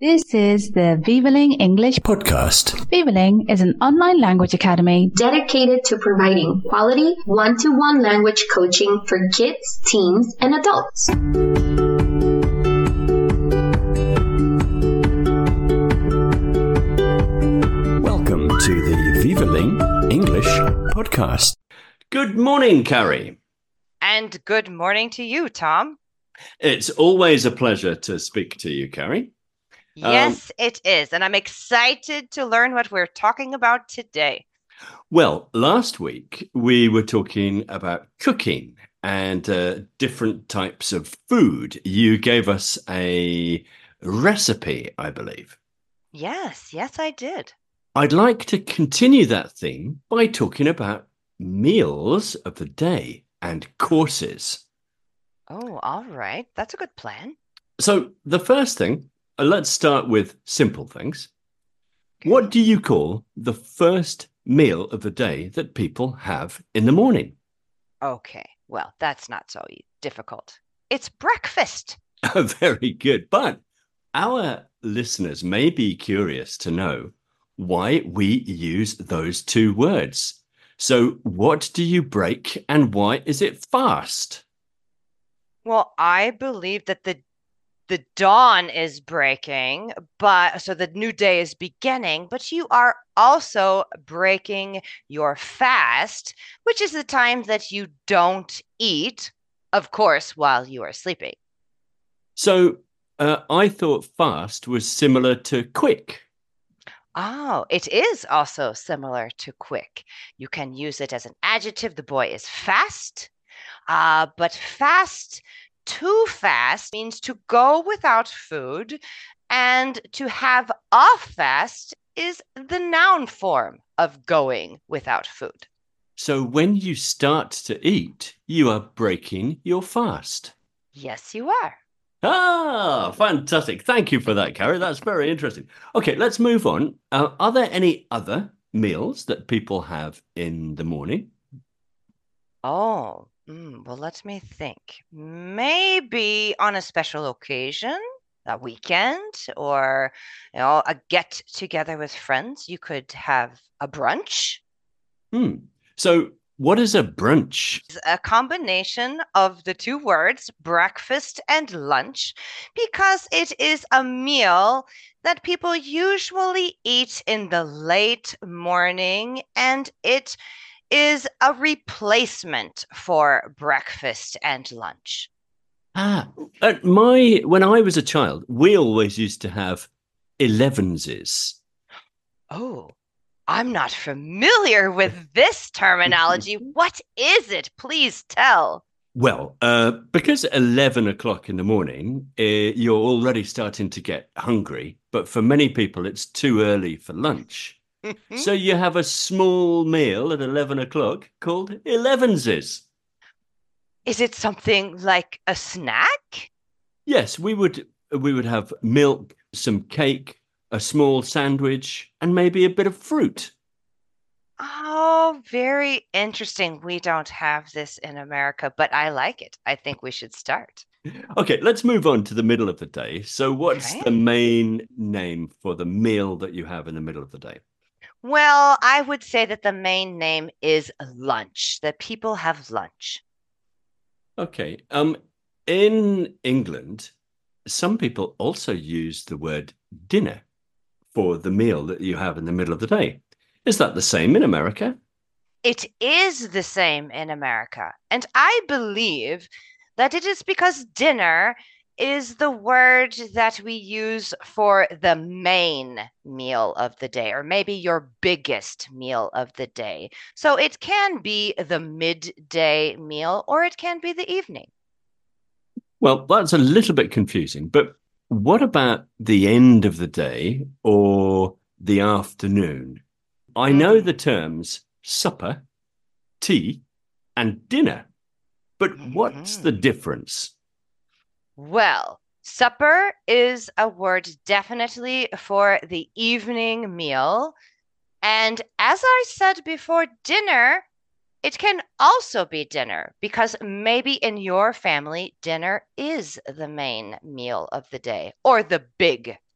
This is the Vivaling English podcast. Vivaling is an online language academy dedicated to providing quality one-to-one language coaching for kids, teens, and adults. Welcome to the Vivaling English podcast. Good morning, Carrie. And good morning to you, Tom. It's always a pleasure to speak to you, Carrie. Yes, it is. And I'm excited to learn what we're talking about today. Well, last week we were talking about cooking and different types of food. You gave us a recipe, I believe. Yes, I did. I'd like to continue that theme by talking about meals of the day and courses. Oh, all right. That's a good plan. So the first thing, let's start with simple things. What do you call the first meal of the day that people have in the morning? Okay, well, that's not so difficult. It's breakfast. Very good. But our listeners may be curious to know why we use those two words. So what do you break and why is it fast? Well, I believe that the dawn is breaking, so the new day is beginning, but you are also breaking your fast, which is the time that you don't eat, of course, while you are sleeping. So I thought fast was similar to quick. Oh, it is also similar to quick. You can use it as an adjective. The boy is fast, but too fast means to go without food, and to have off fast is the noun form of going without food. So when you start to eat, you are breaking your fast. Yes, you are. Ah, fantastic. Thank you for that, Carrie. That's very interesting. Okay, let's move on. Are there any other meals that people have in the morning? Oh, well, let me think. Maybe on a special occasion, a weekend, or a get together with friends, you could have a brunch. So what is a brunch? It's a combination of the two words, breakfast and lunch, because it is a meal that people usually eat in the late morning, and it is a replacement for breakfast and lunch. When I was a child, we always used to have 11s. Oh, I'm not familiar with this terminology. What is it? Please tell. Well, because 11 o'clock in the morning, you're already starting to get hungry. But for many people, it's too early for lunch. So you have a small meal at 11 o'clock called 11s. Is it something like a snack? Yes, we would have milk, some cake, a small sandwich, and maybe a bit of fruit. Oh, very interesting. We don't have this in America, but I like it. I think we should start. Okay, let's move on to the middle of the day. So what's the main name for the meal that you have in the middle of the day? Well, I would say that the main name is lunch, that people have lunch. Okay. In England, some people also use the word dinner for the meal that you have in the middle of the day. Is that the same in America? It is the same in America. And I believe that it is because dinner is the word that we use for the main meal of the day, or maybe your biggest meal of the day. So it can be the midday meal, or it can be the evening. Well, that's a little bit confusing, but what about the end of the day or the afternoon? I know the terms supper, tea, and dinner, but what's the difference? Well, supper is a word definitely for the evening meal. And as I said before, dinner, it can also be dinner, because maybe in your family, dinner is the main meal of the day, or the big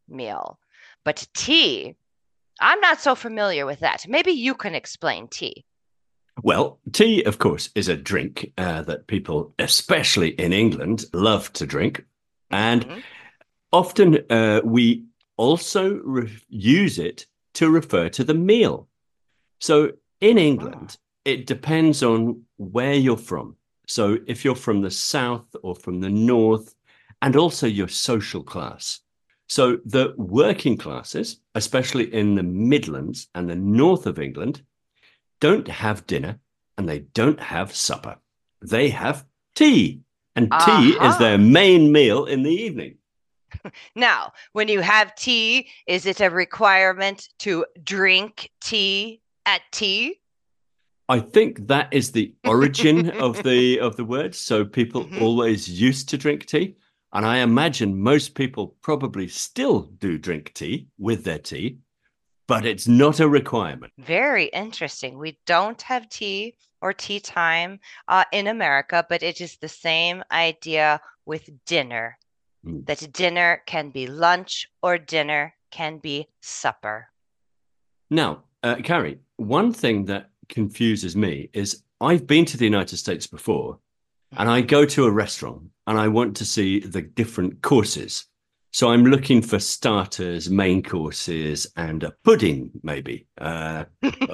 meal. But tea, I'm not so familiar with that. Maybe you can explain tea. Well, tea, of course, is a drink that people, especially in England, love to drink. And Mhm. often we also use it to refer to the meal. So in England, it depends on where you're from. So if you're from the south or from the north, and also your social class. So the working classes, especially in the Midlands and the north of England, don't have dinner and they don't have supper. They have tea. And tea is their Aha. main meal in the evening. Now, when you have tea, is it a requirement to drink tea at tea? I think that is the origin of the word. So people Mhm. always used to drink tea. And I imagine most people probably still do drink tea with their tea, but it's not a requirement. Very interesting. We don't have tea or tea time in America, but it is the same idea with dinner, that dinner can be lunch or dinner can be supper. Now, Carrie, one thing that confuses me is I've been to the United States before and I go to a restaurant and I want to see the different courses. So I'm looking for starters, main courses, and a pudding, maybe. But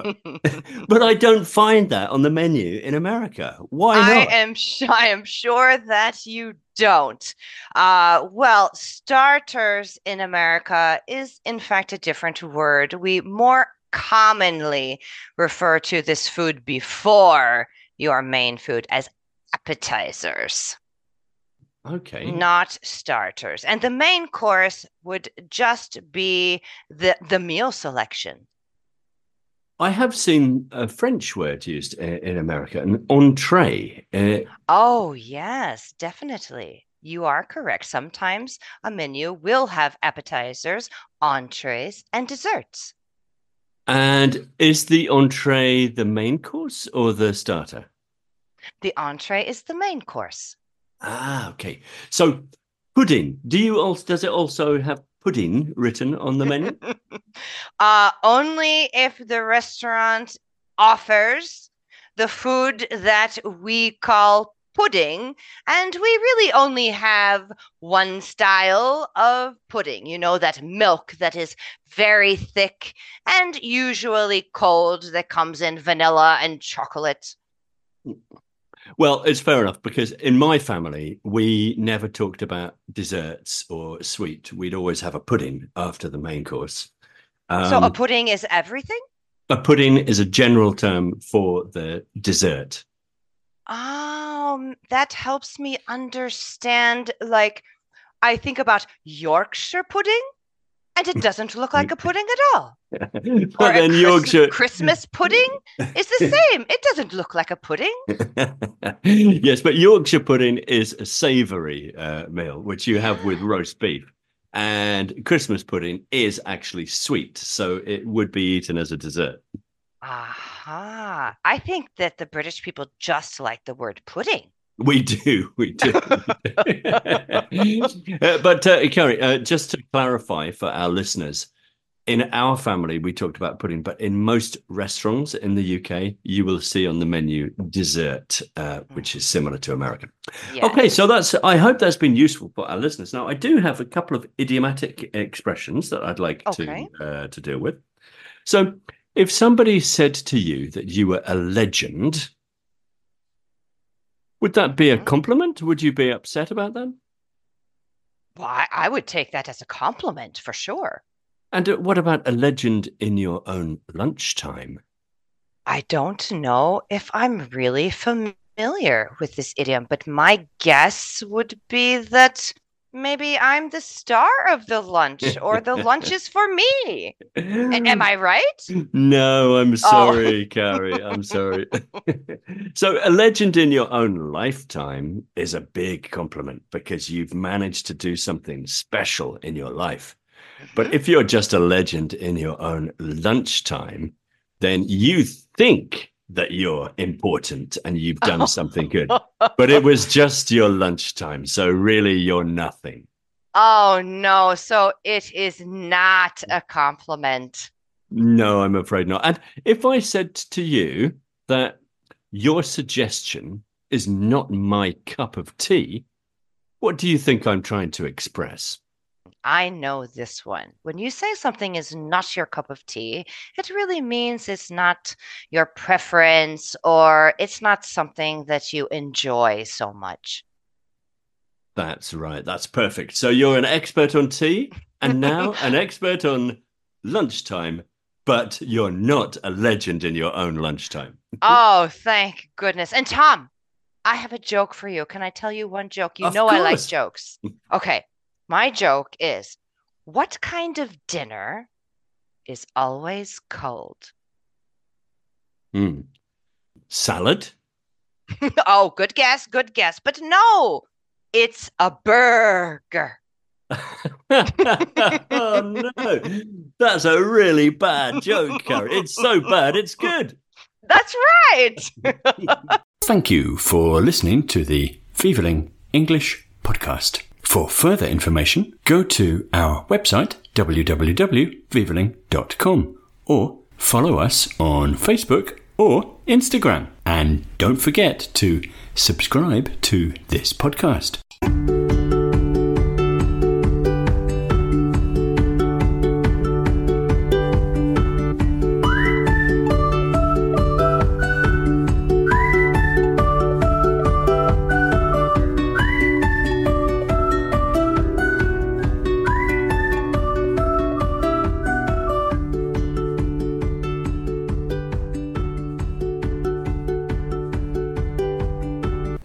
I don't find that on the menu in America. Why not? I am sure that you don't. Well, starters in America is in fact a different word. We more commonly refer to this food before your main food as appetizers, Okay. not starters. And the main course would just be the meal selection. I have seen a French word used in America, an entree. Oh, yes, definitely. You are correct. Sometimes a menu will have appetizers, entrees, and desserts. And is the entree the main course or the starter? The entree is the main course. Ah, okay. So pudding. Does it also have pudding written on the menu? Only if the restaurant offers the food that we call pudding, and we really only have one style of pudding. You know, that milk that is very thick and usually cold, that comes in vanilla and chocolate. Well, it's fair enough because in my family, we never talked about desserts or sweet. We'd always have a pudding after the main course. So a pudding is everything? A pudding is a general term for the dessert. That helps me understand. Like, I think about Yorkshire pudding, and it doesn't look like a pudding at all. But Or then Yorkshire. Christmas pudding is the same. It doesn't look like a pudding. Yes, but Yorkshire pudding is a savoury meal, which you have with roast beef. And Christmas pudding is actually sweet, so it would be eaten as a dessert. Aha. I think that the British people just like the word pudding. We do. But Carrie, just to clarify for our listeners, in our family, we talked about pudding, but in most restaurants in the UK, you will see on the menu dessert, which is similar to American. Yes. Okay, so I hope that's been useful for our listeners. Now, I do have a couple of idiomatic expressions that I'd like to deal with. So if somebody said to you that you were a legend, would that be a compliment? Would you be upset about that? Well, I would take that as a compliment for sure. And what about a legend in your own lunchtime? I don't know if I'm really familiar with this idiom, but my guess would be that maybe I'm the star of the lunch, or the lunch is for me. Am I right? No, I'm sorry, Carrie. I'm sorry. So a legend in your own lifetime is a big compliment because you've managed to do something special in your life. But if you're just a legend in your own lunchtime, then you think that you're important and you've done something good. But it was just your lunchtime. So really, you're nothing. Oh, no. So it is not a compliment. No, I'm afraid not. And if I said to you that your suggestion is not my cup of tea, what do you think I'm trying to express? I know this one. When you say something is not your cup of tea, it really means it's not your preference or it's not something that you enjoy so much. That's right. That's perfect. So you're an expert on tea and now an expert on lunchtime, but you're not a legend in your own lunchtime. Oh, thank goodness. And Tom, I have a joke for you. Can I tell you one joke? You Of know I like course. jokes. Okay. My joke is, what kind of dinner is always cold? Salad? Oh, good guess, good guess. But no, it's a burger. Oh, no. That's a really bad joke, Carrie. It's so bad, it's good. That's right. Thank you for listening to the Vivaling English podcast. For further information, go to our website, www.vivaling.com, or follow us on Facebook or Instagram. And don't forget to subscribe to this podcast.